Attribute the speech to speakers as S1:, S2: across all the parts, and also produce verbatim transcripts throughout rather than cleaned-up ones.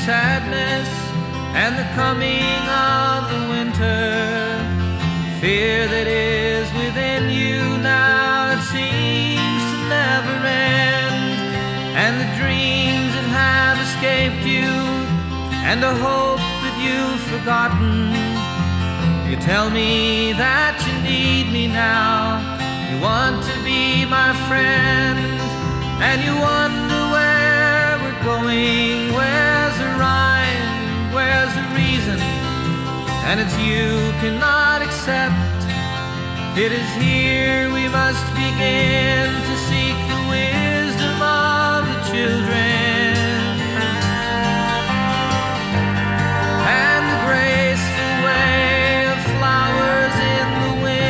S1: sadness and the coming of the winter. Fear that is within you now, it seems to never end. And the dreams that have escaped you, and the hope that you've forgotten. You tell me that you need me now, you want to be my friend, and you wonder where we're going. Where's the rhyme, where's the reason? And it's you cannot accept. It is here we must begin to seek the wisdom of the children, and the graceful way of flowers in the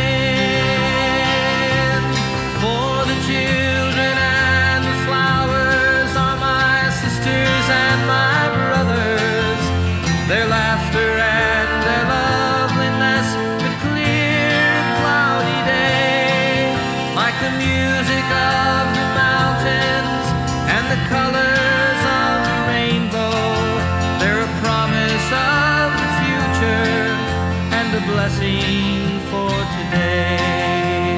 S1: wind. For the children and the flowers are my sisters and my brothers. Their laughter and their loveliness, the clear cloudy day, like the music of the mountains and the colors of the rainbow. They're a promise of the future and a blessing for today.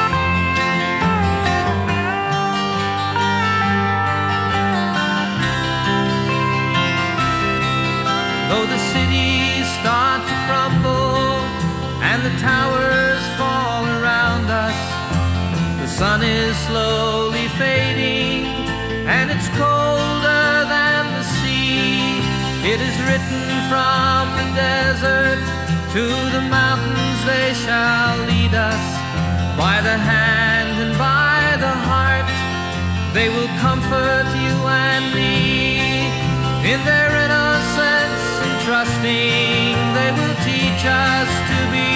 S1: Though the cities start to crumble and the towers fall around us, the sun is slowly fading and it's colder than the sea. It is written from the desert to the mountains, they shall lead us. By the hand and by the heart, they will comfort you and me. In their innocence and trusting, they will teach us to be